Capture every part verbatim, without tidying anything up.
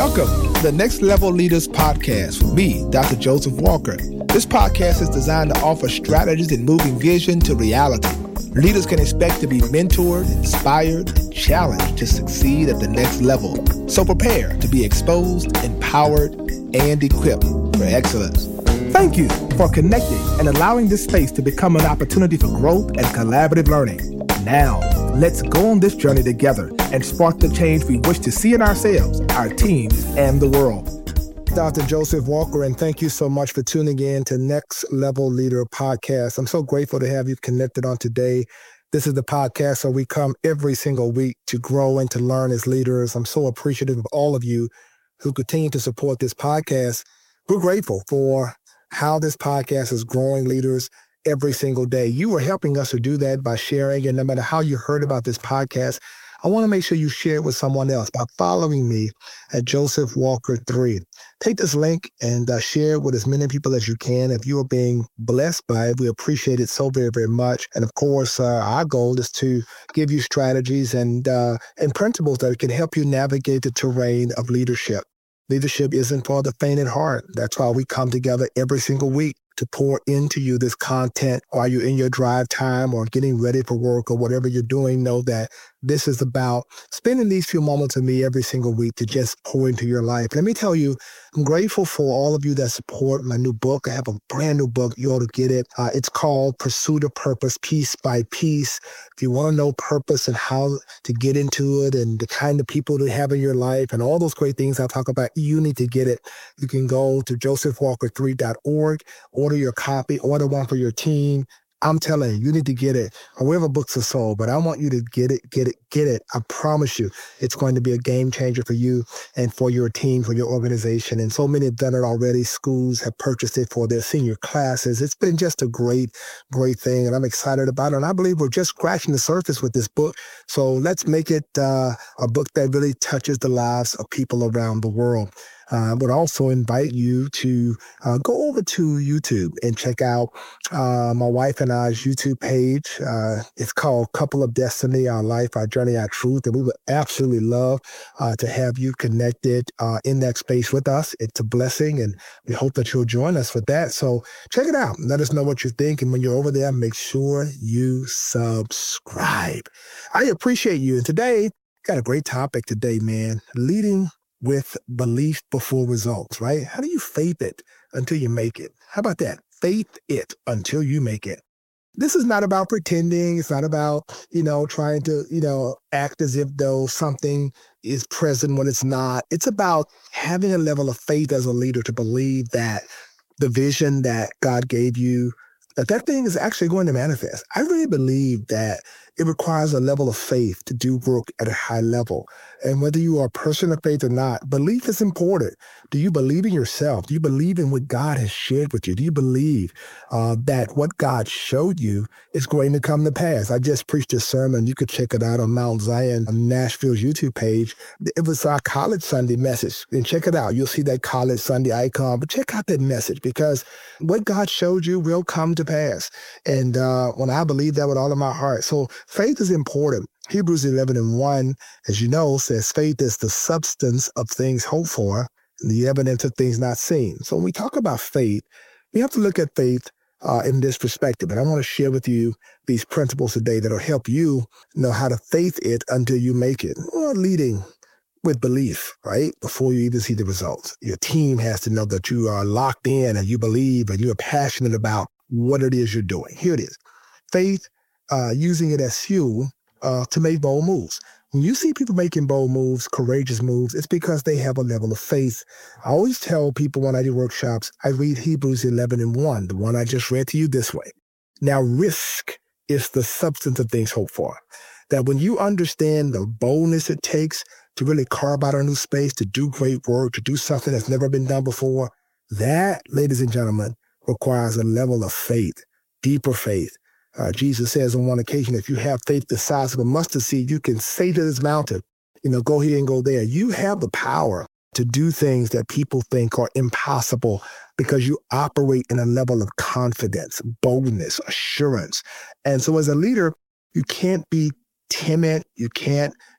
Welcome to the Next Level Leaders Podcast with me, Doctor Joseph Walker. This podcast is designed to offer strategies in moving vision to reality. Leaders can expect to be mentored, inspired, and challenged to succeed at the next level. So prepare to be exposed, empowered, and equipped for excellence. Thank you for connecting and allowing this space to become an opportunity for growth and collaborative learning. Now, let's go on this journey together and spark the change we wish to see in ourselves, our teams, and the world. Doctor Joseph Walker, and thank you so much for tuning in to Next Level Leader Podcast. I'm so grateful to have you connected on today. This is the podcast where we come every single week to grow and to learn as leaders. I'm so appreciative of all of you who continue to support this podcast. We're grateful for how this podcast is growing leaders every single day. You are helping us to do that by sharing, and no matter how you heard about this podcast, I want to make sure you share it with someone else by following me at Joseph Walker three. Take this link and uh, share it with as many people as you can. If you are being blessed by it, we appreciate it so very, very much. And of course, uh, our goal is to give you strategies and uh, and principles that can help you navigate the terrain of leadership. Leadership isn't for the faint at heart. That's why we come together every single week to pour into you this content while you're in your drive time or getting ready for work or whatever you're doing. Know that this is about spending these few moments with me every single week to just pour into your life. Let me tell you, I'm grateful for all of you that support my new book. I have a brand new book. You ought to get it. Uh, it's called Pursuit of Purpose, Piece by Piece. If you want to know purpose and how to get into it and the kind of people to have in your life and all those great things I talk about, you need to get it. You can go to joseph walker three dot org, order your copy, order one for your team. I'm telling you, you need to get it. Or wherever books are sold, but I want you to get it, get it, get it. I promise you, it's going to be a game changer for you and for your team, for your organization. And so many have done it already. Schools have purchased it for their senior classes. It's been just a great, great thing. And I'm excited about it. And I believe we're just scratching the surface with this book. So let's make it uh, a book that really touches the lives of people around the world. Uh, I would also invite you to uh, go over to YouTube and check out uh, my wife and I's YouTube page. Uh, it's called Couple of Destiny, Our Life, Our Journey, Our Truth. And we would absolutely love uh, to have you connected uh, in that space with us. It's a blessing, and we hope that you'll join us for that. So check it out. Let us know what you think. And when you're over there, make sure you subscribe. I appreciate you. And today, got a great topic today, man. Leading with belief before results, right? How do you faith it until you make it? How about that? Faith it until you make it. This is not about pretending. It's not about, you know, trying to, you know, act as if though something is present when it's not. It's about having a level of faith as a leader to believe that the vision that God gave you, that that thing is actually going to manifest. I really believe that it requires a level of faith to do work at a high level. And whether you are a person of faith or not, belief is important. Do you believe in yourself? Do you believe in what God has shared with you? Do you believe uh, that what God showed you is going to come to pass? I just preached a sermon. You could check it out on Mount Zion, on Nashville's YouTube page. It was our College Sunday message. And check it out. You'll see that College Sunday icon. But check out that message, because what God showed you will come to pass. And uh, when I believe that with all of my heart. So faith is important. Hebrews eleven and one, as you know, says faith is the substance of things hoped for, and the evidence of things not seen. So when we talk about faith, we have to look at faith uh, in this perspective. And I want to share with you these principles today that will help you know how to faith it until you make it. Well, leading with belief, right? Before you even see the results. Your team has to know that you are locked in and you believe and you're passionate about what it is you're doing. Here it is. Faith, uh, using it as fuel uh, to make bold moves. When you see people making bold moves, courageous moves, it's because they have a level of faith. I always tell people when I do workshops, I read Hebrews eleven and one, the one I just read to you this way. Now, risk is the substance of things hoped for. That when you understand the boldness it takes to really carve out a new space, to do great work, to do something that's never been done before, that, ladies and gentlemen, requires a level of faith, deeper faith. Uh, Jesus says on one occasion, if you have faith the size of a mustard seed, you can say to this mountain, you know, go here and go there. You have the power to do things that people think are impossible because you operate in a level of confidence, boldness, assurance. And so as a leader, you can't be timid. You can't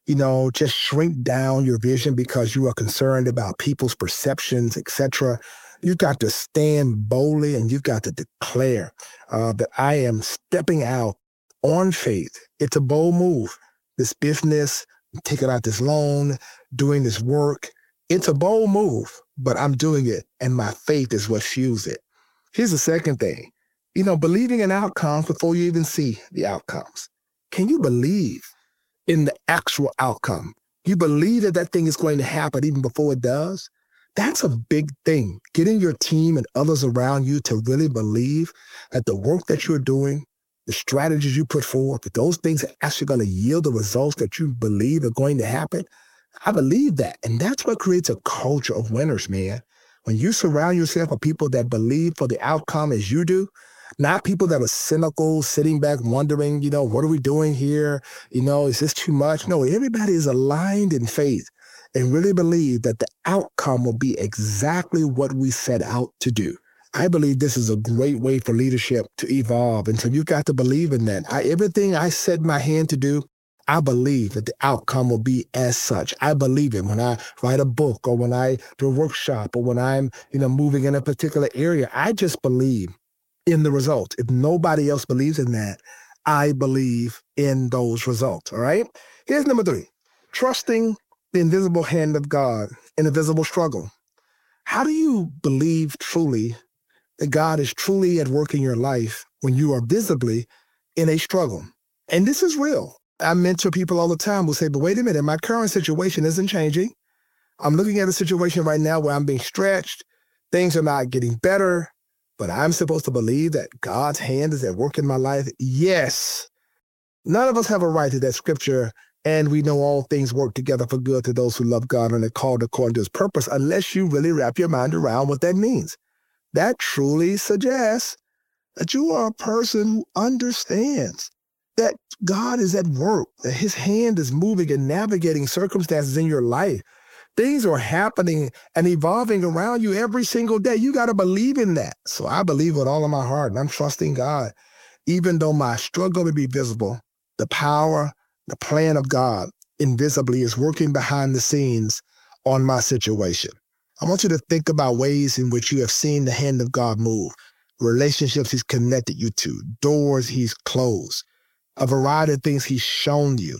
you know, just shrink down your vision because you are concerned about people's perceptions, et cetera. You've got to stand boldly and you've got to declare uh, that I am stepping out on faith. It's a bold move. This business, taking out this loan, doing this work, it's a bold move, but I'm doing it and my faith is what fuels it. Here's the second thing. You know, believing in outcomes before you even see the outcomes. Can you believe in the actual outcome? You believe that that thing is going to happen even before it does? That's a big thing. Getting your team and others around you to really believe that the work that you're doing, the strategies you put forward, that those things are actually going to yield the results that you believe are going to happen. I believe that. And that's what creates a culture of winners, man. When you surround yourself with people that believe for the outcome as you do, not people that are cynical, sitting back wondering, you know, what are we doing here? You know, is this too much? No, everybody is aligned in faith and really believe that the outcome will be exactly what we set out to do. I believe this is a great way for leadership to evolve. And so you've got to believe in that. I, everything I set my hand to do, I believe that the outcome will be as such. I believe it when I write a book or when I do a workshop or when I'm, you know, moving in a particular area. I just believe in the results. If nobody else believes in that, I believe in those results, all right? Here's number three, trusting the invisible hand of God in a visible struggle. How do you believe truly that God is truly at work in your life when you are visibly in a struggle? And this is real. I mentor people all the time who say, but wait a minute, my current situation isn't changing. I'm looking at a situation right now where I'm being stretched. Things are not getting better. But I'm supposed to believe that God's hand is at work in my life? Yes. None of us have a right to that scripture, and we know all things work together for good to those who love God and are called according to his purpose, unless you really wrap your mind around what that means. That truly suggests that you are a person who understands that God is at work, that his hand is moving and navigating circumstances in your life. Things are happening and evolving around you every single day. You got to believe in that. So I believe with all of my heart, and I'm trusting God. Even though my struggle may be visible, the power, the plan of God invisibly is working behind the scenes on my situation. I want you to think about ways in which you have seen the hand of God move, relationships he's connected you to, doors he's closed, a variety of things he's shown you.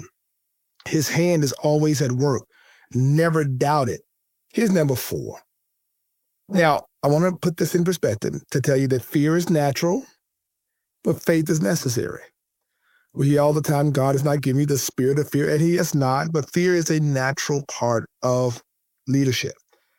His hand is always at work. Never doubt it. Here's number four. Now, I want to put this in perspective to tell you that fear is natural, but faith is necessary. We hear all the time, God has not given you the spirit of fear, and he has not, but fear is a natural part of leadership.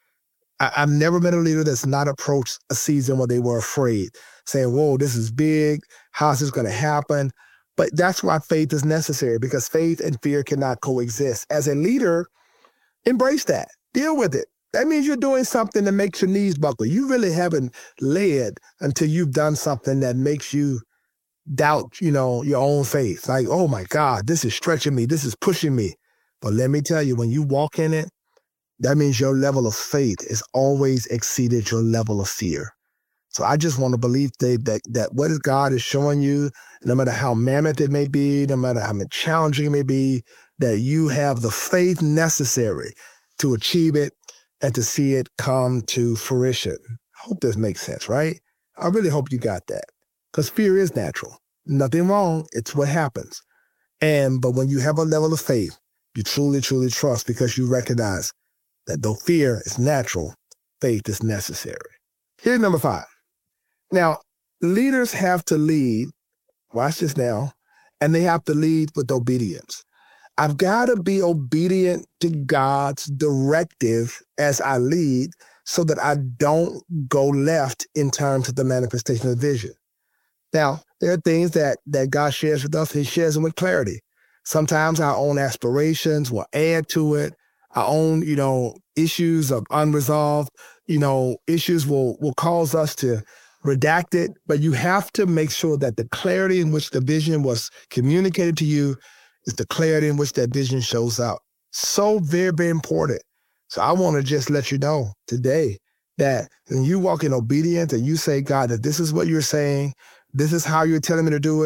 I, I've never met a leader that's not approached a season where they were afraid, saying, whoa, this is big. How's this going to happen? But that's why faith is necessary, because faith and fear cannot coexist. As a leader, embrace that. Deal with it. That means you're doing something that makes your knees buckle. You really haven't led until you've done something that makes you doubt, you know, your own faith. Like, oh my God, this is stretching me. This is pushing me. But let me tell you, when you walk in it, that means your level of faith has always exceeded your level of fear. So I just want to believe Dave, that, that what God is showing you, no matter how mammoth it may be, no matter how much challenging it may be, that you have the faith necessary to achieve it and to see it come to fruition. I hope this makes sense, right? I really hope you got that, because fear is natural. Nothing wrong. It's what happens. And but when you have a level of faith, you truly, truly trust, because you recognize that though fear is natural, faith is necessary. Here's number five. Now, leaders have to lead, watch this now, and they have to lead with obedience. I've got to be obedient to God's directive as I lead so that I don't go left in terms of the manifestation of the vision. Now, there are things that, that God shares with us, he shares them with clarity. Sometimes our own aspirations will add to it. Our own, you know, issues of unresolved, you know, issues will, will cause us to redact it. But you have to make sure that the clarity in which the vision was communicated to you is the clarity in which that vision shows up. So very, very important. So I want to just let you know today that when you walk in obedience and you say, God, that this is what you're saying, this is how you're telling me to do it,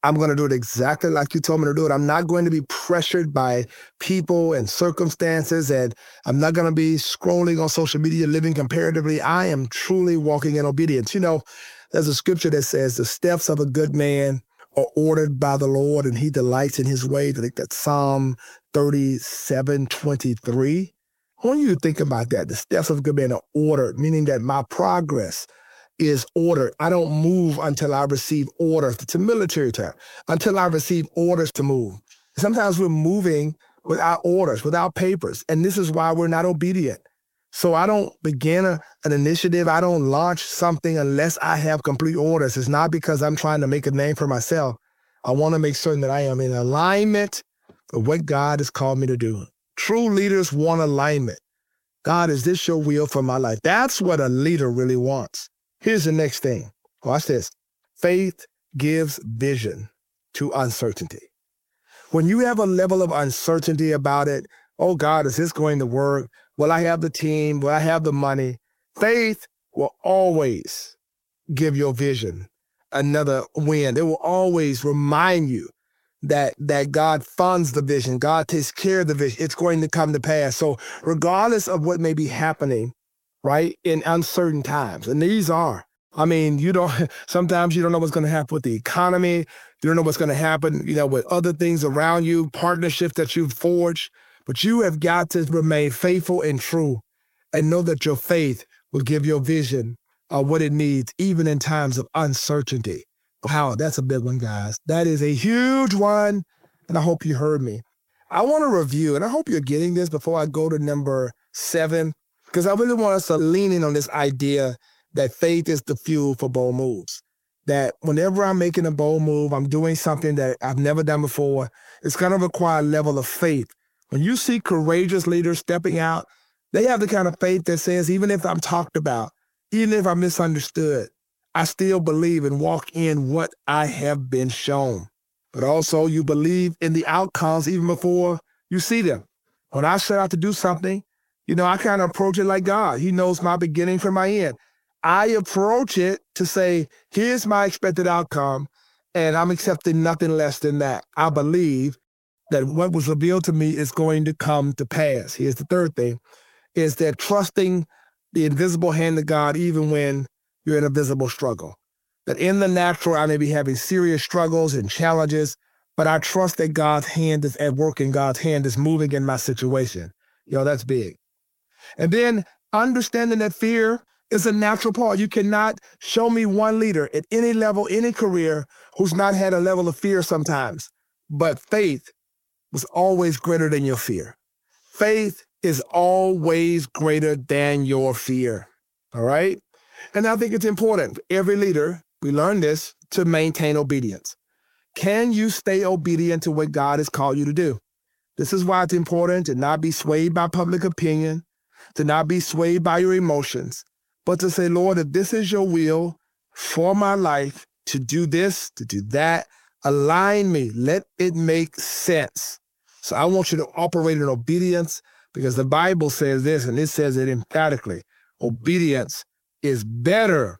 I'm going to do it exactly like you told me to do it. I'm not going to be pressured by people and circumstances, and I'm not going to be scrolling on social media, living comparatively. I am truly walking in obedience. You know, there's a scripture that says the steps of a good man are ordered by the Lord, and he delights in his ways. I think that's Psalm thirty-seven twenty-three. I want you to think about that. The steps of a good man are ordered, meaning that my progress is ordered. I don't move until I receive orders. It's a military term. Until I receive orders to move. Sometimes we're moving without orders, without papers, and this is why we're not obedient. So I don't begin a, an initiative. I don't launch something unless I have complete orders. It's not because I'm trying to make a name for myself. I want to make certain that I am in alignment with what God has called me to do. True leaders want alignment. God, is this your will for my life? That's what a leader really wants. Here's the next thing. Watch this. Faith gives vision to uncertainty. When you have a level of uncertainty about it, oh God, is this going to work? Will I have the team? Will I have the money? Faith will always give your vision another win. It will always remind you that, that God funds the vision. God takes care of the vision. It's going to come to pass. So regardless of what may be happening, right, in uncertain times. And these are, I mean, you don't, sometimes you don't know what's going to happen with the economy. You don't know what's going to happen, you know, with other things around you, partnerships that you've forged. But you have got to remain faithful and true and know that your faith will give your vision uh, what it needs, even in times of uncertainty. Wow, that's a big one, guys. That is a huge one. And I hope you heard me. I want to review, and I hope you're getting this before I go to number seven. Because I really want us to lean in on this idea that faith is the fuel for bold moves. That whenever I'm making a bold move, I'm doing something that I've never done before, it's going to require a level of faith. When you see courageous leaders stepping out, they have the kind of faith that says, even if I'm talked about, even if I'm misunderstood, I still believe and walk in what I have been shown. But also you believe in the outcomes even before you see them. When I set out to do something, you know, I kind of approach it like God. He knows my beginning from my end. I approach it to say, here's my expected outcome, and I'm accepting nothing less than that. I believe that what was revealed to me is going to come to pass. Here's the third thing, is that trusting the invisible hand of God even when you're in a visible struggle. That in the natural, I may be having serious struggles and challenges, but I trust that God's hand is at work and God's hand is moving in my situation. Yo, that's big. And then understanding that fear is a natural part. You cannot show me one leader at any level, any career, who's not had a level of fear sometimes. But faith was always greater than your fear. Faith is always greater than your fear. All right? And I think it's important for every leader, we learn this, to maintain obedience. Can you stay obedient to what God has called you to do? This is why it's important to not be swayed by public opinion, to not be swayed by your emotions, but to say, Lord, if this is your will for my life, to do this, to do that, align me, let it make sense. So I want you to operate in obedience, because the Bible says this, and it says it emphatically. Obedience is better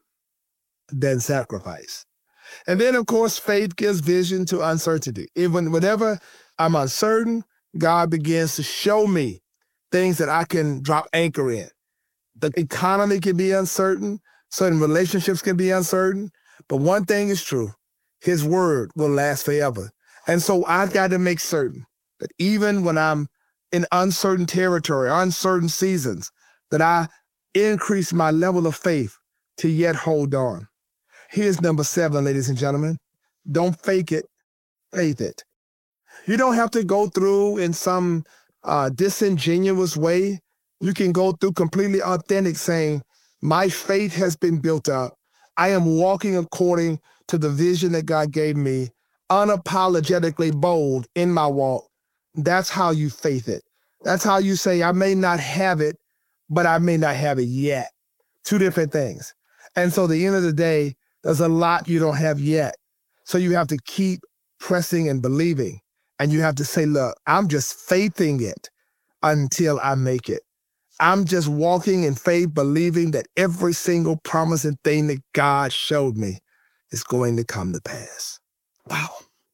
than sacrifice. And then, of course, faith gives vision to uncertainty. Even whenever I'm uncertain, God begins to show me things that I can drop anchor in. The economy can be uncertain. Certain relationships can be uncertain. But one thing is true. His word will last forever. And so I've got to make certain that even when I'm in uncertain territory, uncertain seasons, that I increase my level of faith to yet hold on. Here's number seven, ladies and gentlemen. Don't fake it, faith it. You don't have to go through in some uh, disingenuous way. You can go through completely authentic, saying, my faith has been built up. I am walking according to the vision that God gave me, unapologetically bold in my walk. That's how you faith it. That's how you say, I may not have it, but I may not have it yet. Two different things. And so at the end of the day, there's a lot you don't have yet. So you have to keep pressing and believing. And you have to say, look, I'm just faithing it until I make it. I'm just walking in faith, believing that every single promise and thing that God showed me is going to come to pass. Wow.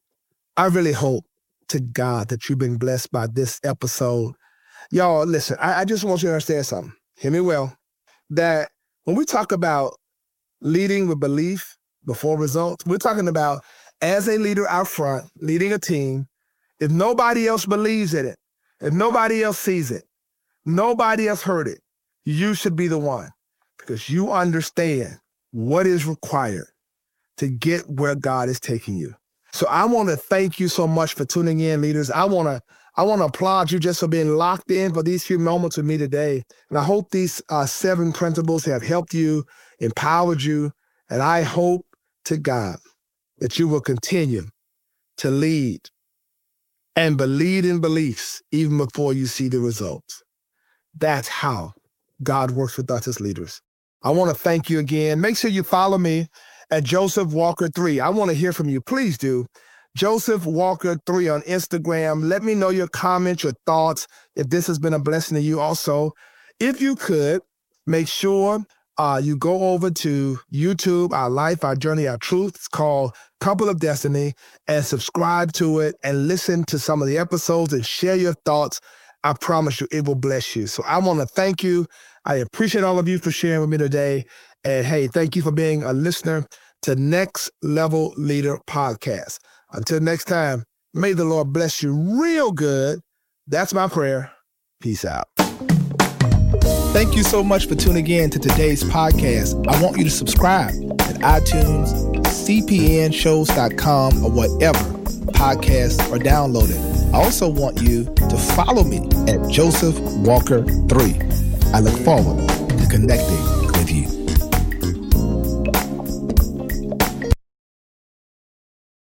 I really hope to God that you've been blessed by this episode. Y'all, listen, I, I just want you to understand something. Hear me well. That when we talk about leading with belief before results, we're talking about as a leader out front, leading a team, if nobody else believes in it, if nobody else sees it, nobody else heard it, you should be the one because you understand what is required to get where God is taking you. So I want to thank you so much for tuning in, leaders. I want to I want to applaud you just for being locked in for these few moments with me today. And I hope these uh, seven principles have helped you, empowered you, and I hope to God that you will continue to lead and believe in beliefs even before you see the results. That's how God works with us as leaders. I want to thank you again. Make sure you follow me at Joseph Walker three. I want to hear from you. Please do. Joseph Walker three on Instagram. Let me know your comments, your thoughts, if this has been a blessing to you also. If you could, make sure uh, you go over to YouTube, Our Life, Our Journey, Our Truth. It's called Couple of Destiny, and subscribe to it and listen to some of the episodes and share your thoughts. I promise you, it will bless you. So I want to thank you. I appreciate all of you for sharing with me today. And hey, thank you for being a listener to Next Level Leader Podcast. Until next time, may the Lord bless you real good. That's my prayer. Peace out. Thank you so much for tuning in to today's podcast. I want you to subscribe at iTunes, C P N shows dot com, or whatever podcasts are downloaded. I also want you to follow me at Joseph Walker three. I look forward to connecting with you.